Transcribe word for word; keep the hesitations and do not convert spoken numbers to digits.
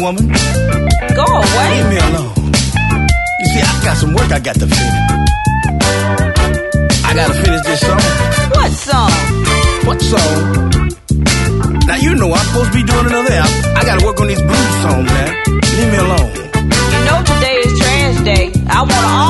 woman. Go away. Leave me alone. You see, I got some work I got to finish. I gotta finish this song. What song? What song? Now you know I'm supposed to be doing another album. I gotta work on these blues songs, man. Leave me alone. You know today is trash day. I want all